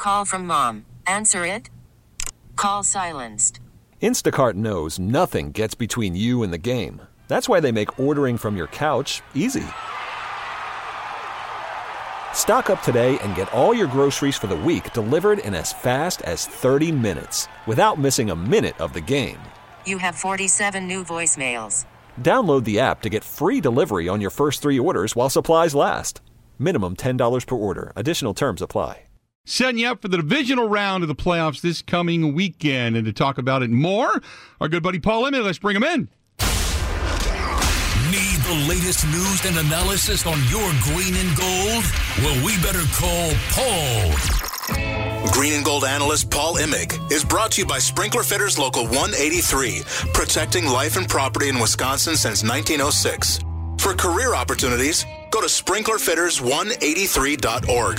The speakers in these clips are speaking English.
Call from mom. Answer it. Call silenced. Instacart knows nothing gets between you and the game. That's why they make ordering from your couch easy. Stock up today and get all your groceries for the week delivered in as fast as 30 minutes without missing a minute of the game. You have 47 new voicemails. Download the app to get free delivery on your first 3 orders while supplies last. Minimum $10 per order. Additional terms apply. Setting you up for the divisional round of the playoffs this coming weekend. And to talk about it more, our good buddy Paul Emmett. Let's bring him in. Need the latest news and analysis on your green and gold? Well, we better call Paul. Green and Gold analyst Paul Imig is brought to you by Sprinkler Fitters Local 183, protecting life and property in Wisconsin since 1906. For career opportunities, go to sprinklerfitters183.org.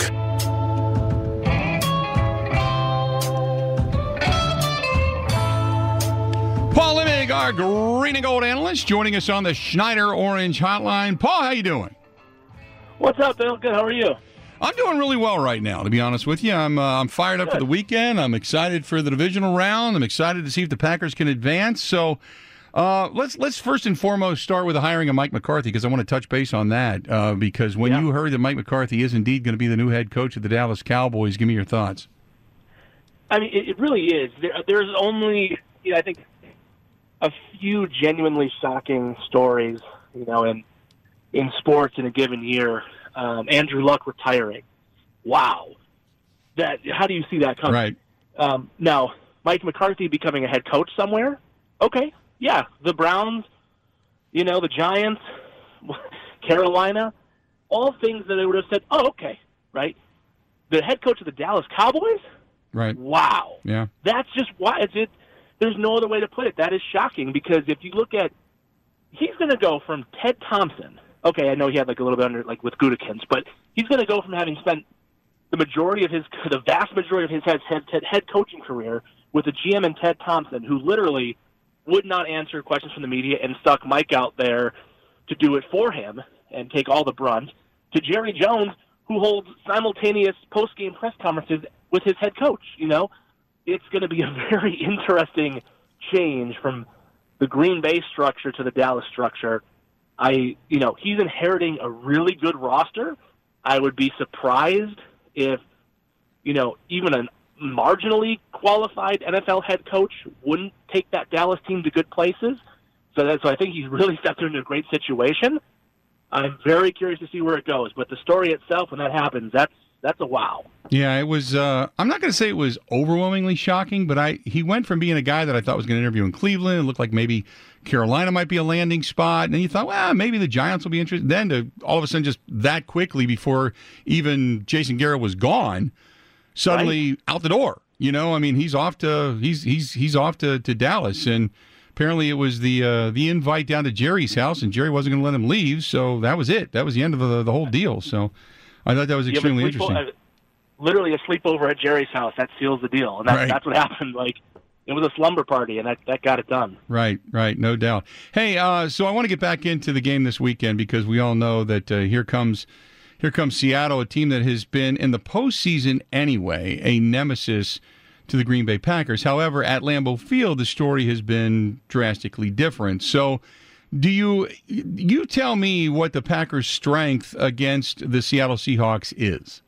Paul Emmett, our green and gold analyst, joining us on the Schneider Orange Hotline. Paul, how you doing? What's up, Bill? Good. How are you? I'm doing really well right now, to be honest with you. I'm fired up for the weekend. I'm excited for the divisional round. I'm excited to see if the Packers can advance. So let's first and foremost start with the hiring of Mike McCarthy, because I want to touch base on that. Because when you heard that Mike McCarthy is indeed going to be the new head coach of the Dallas Cowboys, give me your thoughts. I mean, it really is. There's only, I think, a few genuinely shocking stories, in sports in a given year. Andrew Luck retiring. Wow. How do you see that coming? Right. Now, Mike McCarthy becoming a head coach somewhere? Okay. Yeah. The Browns, the Giants, Carolina, all things that they would have said, oh, okay, right? The head coach of the Dallas Cowboys? Right. Wow. Yeah. That's just why there's no other way to put it. That is shocking, because if you look at, he's going to go from Ted Thompson. Okay, I know he had a little bit under with Gutekunst, but he's going to go from having spent the vast majority of his head coaching career with a GM in Ted Thompson, who literally would not answer questions from the media and stuck Mike out there to do it for him and take all the brunt, to Jerry Jones, who holds simultaneous post-game press conferences with his head coach. It's going to be a very interesting change from the Green Bay structure to the Dallas structure. He's inheriting a really good roster. I would be surprised if, even a marginally qualified NFL head coach wouldn't take that Dallas team to good places. So I think he's really stepped into a great situation. I'm very curious to see where it goes. But the story itself, when that happens, that's a wow. Yeah, it was. I'm not going to say it was overwhelmingly shocking, but he went from being a guy that I thought was going to interview in Cleveland. It looked like maybe Carolina might be a landing spot, and then you thought, well, maybe the Giants will be interested. Then to all of a sudden, just that quickly before even Jason Garrett was gone, suddenly out the door. He's off to he's off to Dallas, and apparently it was the invite down to Jerry's house, and Jerry wasn't going to let him leave, so that was it. That was the end of the whole deal. So I thought that was extremely interesting. Literally a sleepover at Jerry's house. That seals the deal, and that's what happened. It was a slumber party, and that got it done. Right, no doubt. Hey, so I want to get back into the game this weekend, because we all know that here comes Seattle, a team that has been in the postseason anyway, a nemesis to the Green Bay Packers. However, at Lambeau Field, the story has been drastically different. So do you tell me what the Packers' strength against the Seattle Seahawks is?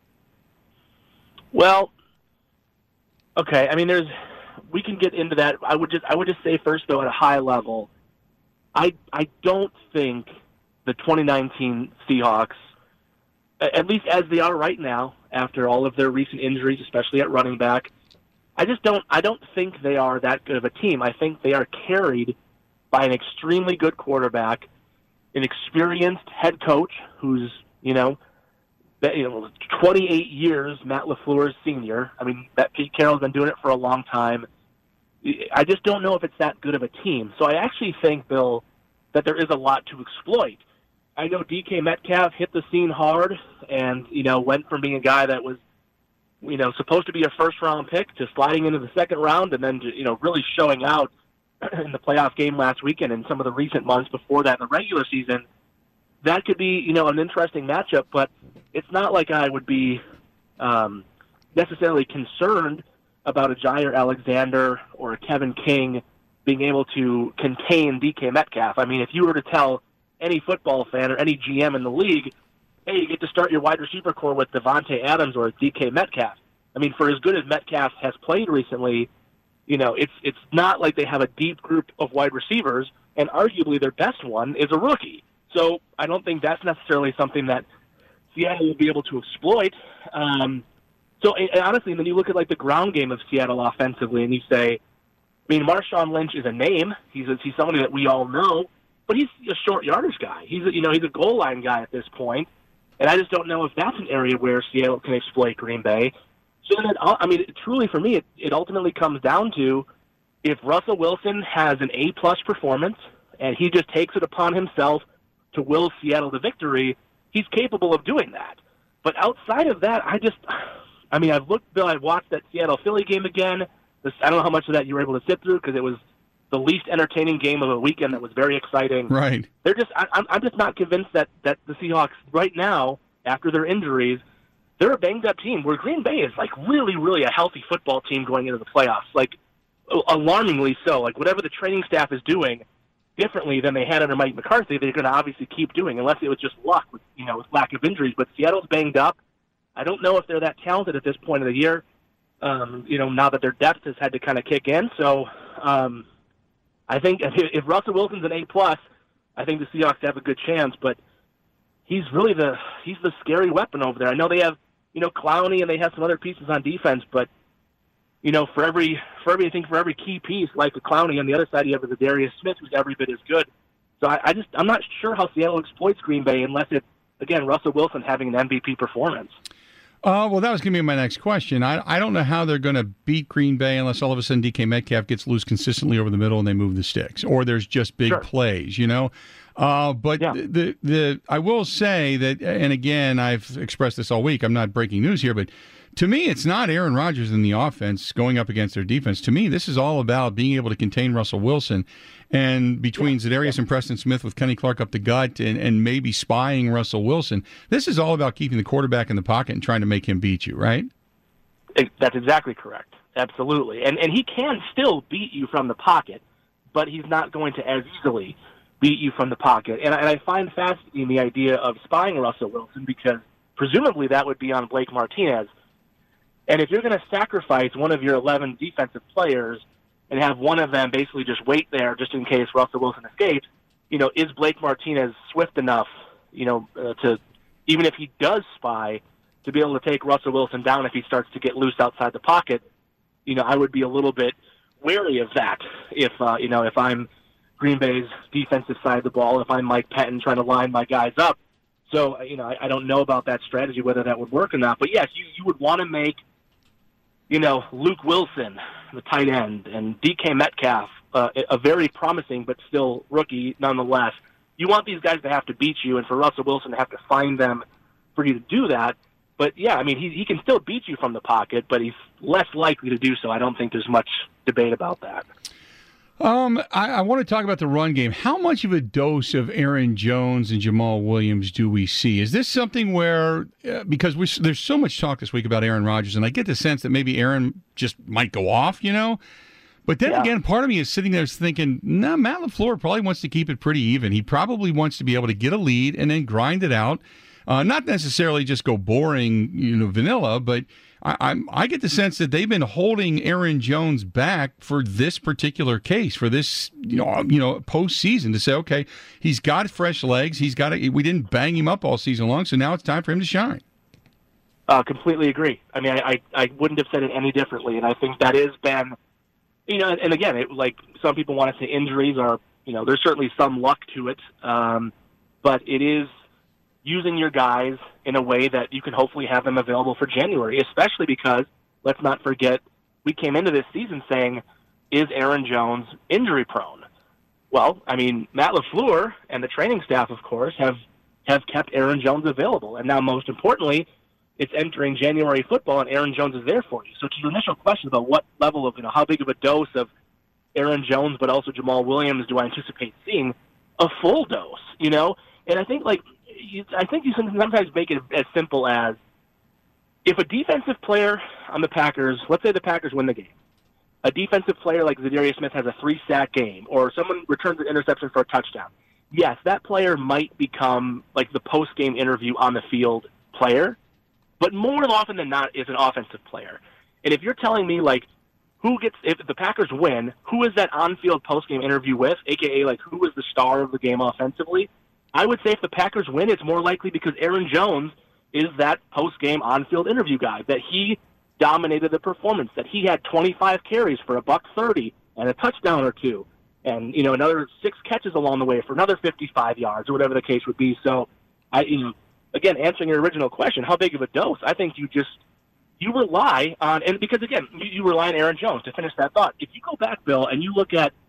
Well, okay. I mean, we can get into that. I would just say first, though, at a high level, I don't think the 2019 Seahawks, at least as they are right now, after all of their recent injuries, especially at running back, I don't think they are that good of a team. I think they are carried by an extremely good quarterback, an experienced head coach who's 28 years, Matt LaFleur's senior. I mean, Pete Carroll's been doing it for a long time. I just don't know if it's that good of a team. So I actually think, Bill, that there is a lot to exploit. I know DK Metcalf hit the scene hard and, went from being a guy that was, supposed to be a first-round pick to sliding into the second round and then, really showing out in the playoff game last weekend and some of the recent months before that in the regular season. That could be, an interesting matchup, but it's not like I would be necessarily concerned about a Jair Alexander or a Kevin King being able to contain DK Metcalf. I mean, if you were to tell any football fan or any GM in the league, hey, you get to start your wide receiver core with Devontae Adams or DK Metcalf. I mean, for as good as Metcalf has played recently, it's not like they have a deep group of wide receivers, and arguably their best one is a rookie. So I don't think that's necessarily something that Seattle will be able to exploit. So honestly, then you look at like the ground game of Seattle offensively, and you say, I mean, Marshawn Lynch is a name. He's somebody that we all know, but he's a short yardage guy. He's a goal line guy at this point, and I just don't know if that's an area where Seattle can exploit Green Bay. So then, I mean, truly for me, it ultimately comes down to if Russell Wilson has an A+ performance and he just takes it upon himself to will Seattle to victory, he's capable of doing that. But outside of that, I've watched that Seattle-Philly game again. I don't know how much of that you were able to sit through because it was the least entertaining game of the weekend that was very exciting. Right. I'm just not convinced that the Seahawks right now, after their injuries, they're a banged-up team, where Green Bay is like really, really a healthy football team going into the playoffs, like alarmingly so. Like whatever the training staff is doing differently than they had under Mike McCarthy, they're going to obviously keep doing, unless it was just luck with lack of injuries. But Seattle's banged up. I don't know if they're that talented at this point of the year, now that their depth has had to kind of kick in. So I think if Russell Wilson's an A+, I think the Seahawks have a good chance, but he's really the scary weapon over there. I know they have, Clowney and they have some other pieces on defense, but, for every key piece, like the Clowney, on the other side you have the Darius Smith, who's every bit as good. So I'm not sure how Seattle exploits Green Bay unless it's, again, Russell Wilson having an MVP performance. Well, that was going to be my next question. I don't know how they're going to beat Green Bay unless all of a sudden DK Metcalf gets loose consistently over the middle and they move the sticks, or there's just big plays, But yeah. I will say that, and again, I've expressed this all week, I'm not breaking news here, but to me, it's not Aaron Rodgers in the offense going up against their defense. To me, this is all about being able to contain Russell Wilson. And between Za'Darius and Preston Smith with Kenny Clark up the gut and maybe spying Russell Wilson, this is all about keeping the quarterback in the pocket and trying to make him beat you, right? That's exactly correct. Absolutely. And he can still beat you from the pocket, but he's not going to as easily beat you from the pocket. And I find fascinating the idea of spying Russell Wilson because presumably that would be on Blake Martinez. And if you're going to sacrifice one of your 11 defensive players and have one of them basically just wait there just in case Russell Wilson escapes, is Blake Martinez swift enough, to, even if he does spy, to be able to take Russell Wilson down if he starts to get loose outside the pocket? I would be a little bit wary of that if I'm Green Bay's defensive side of the ball, if I'm Mike Pettin trying to line my guys up. So, I don't know about that strategy, whether that would work or not. But, yes, you would want to make, Luke Wilson, the tight end, and DK Metcalf, a very promising but still rookie nonetheless. You want these guys to have to beat you and for Russell Wilson to have to find them for you to do that. But, yeah, I mean, he can still beat you from the pocket, but he's less likely to do so. I don't think there's much debate about that. I want to talk about the run game. How much of a dose of Aaron Jones and Jamal Williams do we see? Is this something where, because there's so much talk this week about Aaron Rodgers, and I get the sense that maybe Aaron just might go off, But then again, part of me is sitting there thinking, Matt LaFleur probably wants to keep it pretty even. He probably wants to be able to get a lead and then grind it out. Not necessarily just go boring, vanilla, but I get the sense that they've been holding Aaron Jones back for this particular case, for this, postseason, to say, okay, he's got fresh legs. We didn't bang him up all season long, so now it's time for him to shine. Completely agree. I mean, I wouldn't have said it any differently, and I think that has been, and again, some people want to say injuries are, there's certainly some luck to it, but it is using your guys in a way that you can hopefully have them available for January, especially because, let's not forget, we came into this season saying, is Aaron Jones injury prone? Well, I mean, Matt LaFleur and the training staff, of course, have kept Aaron Jones available. And now, most importantly, it's entering January football, and Aaron Jones is there for you. So to your initial question about what level of, how big of a dose of Aaron Jones, but also Jamal Williams do I anticipate seeing, a full dose, And I think, you sometimes make it as simple as if a defensive player on the Packers, let's say the Packers win the game, a defensive player like Zadarius Smith has a 3-sack game, or someone returns an interception for a touchdown, yes, that player might become like the post-game interview on the field player, but more often than not is an offensive player. And if you're telling me, like, if the Packers win, who is that on-field post-game interview with, a.k.a. like who is the star of the game offensively, I would say if the Packers win, it's more likely because Aaron Jones is that post-game on-field interview guy, that he dominated the performance, that he had 25 carries for $130 and a touchdown or two, and another 6 catches along the way for another 55 yards or whatever the case would be. So, again, answering your original question, how big of a dose? I think you rely on, and because, again, you rely on Aaron Jones to finish that thought. If you go back, Bill, and you look at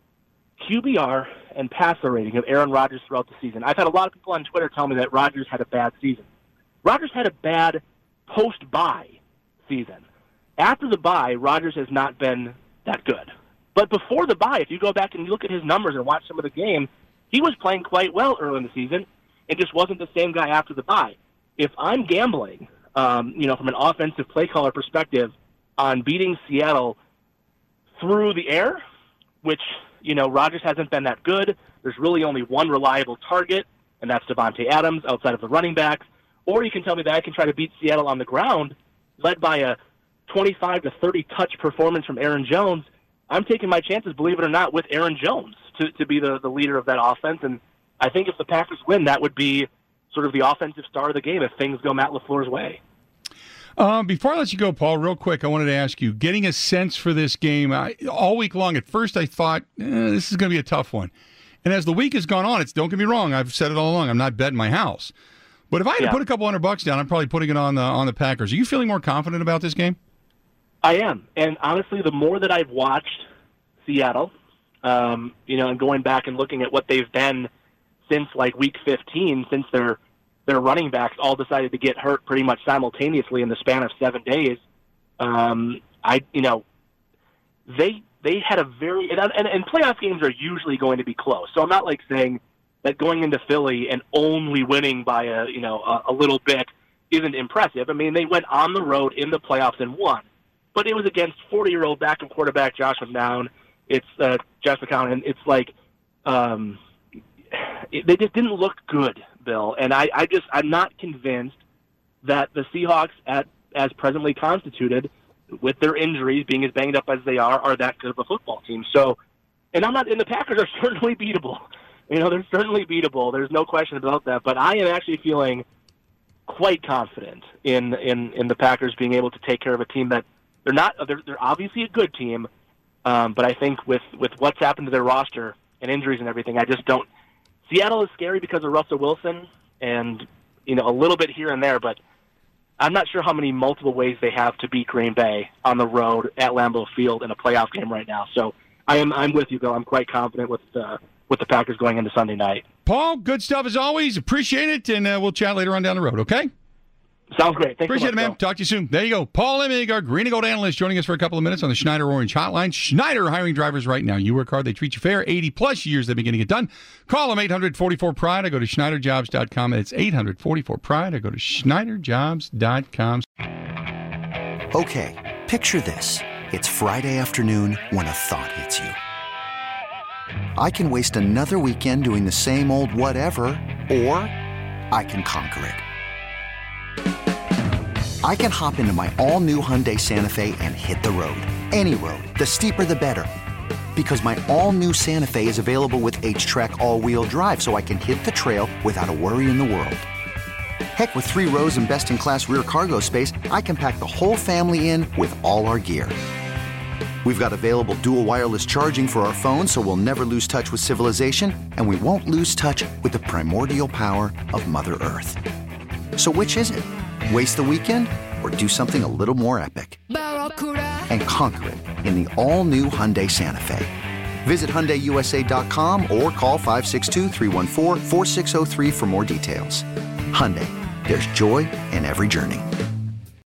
QBR and passer rating of Aaron Rodgers throughout the season, I've had a lot of people on Twitter tell me that Rodgers had a bad season. Rodgers had a bad post-bye season. After the bye, Rodgers has not been that good. But before the bye, if you go back and you look at his numbers and watch some of the game, he was playing quite well early in the season and just wasn't the same guy after the bye. If I'm gambling, from an offensive play caller perspective, on beating Seattle through the air, which, Rodgers hasn't been that good. There's really only one reliable target, and that's Devontae Adams outside of the running backs. Or you can tell me that I can try to beat Seattle on the ground, led by a 25 to 30 touch performance from Aaron Jones. I'm taking my chances, believe it or not, with Aaron Jones to be the leader of that offense. And I think if the Packers win, that would be sort of the offensive star of the game if things go Matt LaFleur's way. Before I let you go, Paul, real quick, I wanted to ask you, getting a sense for this game, all week long, at first I thought, this is going to be a tough one. And as the week has gone on, don't get me wrong, I've said it all along, I'm not betting my house. But if I had to put a couple $100 down, I'm probably putting it on the Packers. Are you feeling more confident about this game? I am. And honestly, the more that I've watched Seattle, and going back and looking at what they've been since like week 15, since their running backs all decided to get hurt pretty much simultaneously in the span of 7 days. They had a very and playoff games are usually going to be close. So I'm not like saying that going into Philly and only winning by a little bit isn't impressive. I mean, they went on the road in the playoffs and won, but it was against 40-year-old backup quarterback Josh McCown. It's Josh McCown, and it's like they just didn't look good, Bill. And I'm not convinced that the Seahawks, as presently constituted, with their injuries being as banged up as they are that good of a football team. So, and the Packers are certainly beatable. They're certainly beatable. There's no question about that. But I am actually feeling quite confident in the Packers being able to take care of a team that they're obviously a good team. But I think with what's happened to their roster and injuries and everything, I just don't. Seattle is scary because of Russell Wilson and, a little bit here and there, but I'm not sure how many multiple ways they have to beat Green Bay on the road at Lambeau Field in a playoff game right now. So I'm with you, Bill. I'm quite confident with the Packers going into Sunday night. Paul, good stuff as always. Appreciate it, and we'll chat later on down the road, okay? Sounds great. Thanks Appreciate so much, it, man. Bill. Talk to you soon. There you go. Paul Emig, our Green and Gold analyst, joining us for a couple of minutes on the Schneider Orange Hotline. Schneider hiring drivers right now. You work hard, they treat you fair. 80-plus years they've been getting it done. Call them 844-PRIDE. I go to SchneiderJobs.com. It's 844-PRIDE. I go to SchneiderJobs.com. Okay, picture this. It's Friday afternoon when a thought hits you. I can waste another weekend doing the same old whatever, or I can conquer it. I can hop into my all-new Hyundai Santa Fe and hit the road. Any road. The steeper, the better. Because my all-new Santa Fe is available with H-Track all-wheel drive, so I can hit the trail without a worry in the world. Heck, with 3 rows and best-in-class rear cargo space, I can pack the whole family in with all our gear. We've got available dual wireless charging for our phones, so we'll never lose touch with civilization, and we won't lose touch with the primordial power of Mother Earth. So which is it? Waste the weekend or do something a little more epic? And conquer it in the all-new Hyundai Santa Fe. Visit HyundaiUSA.com or call 562-314-4603 for more details. Hyundai, there's joy in every journey.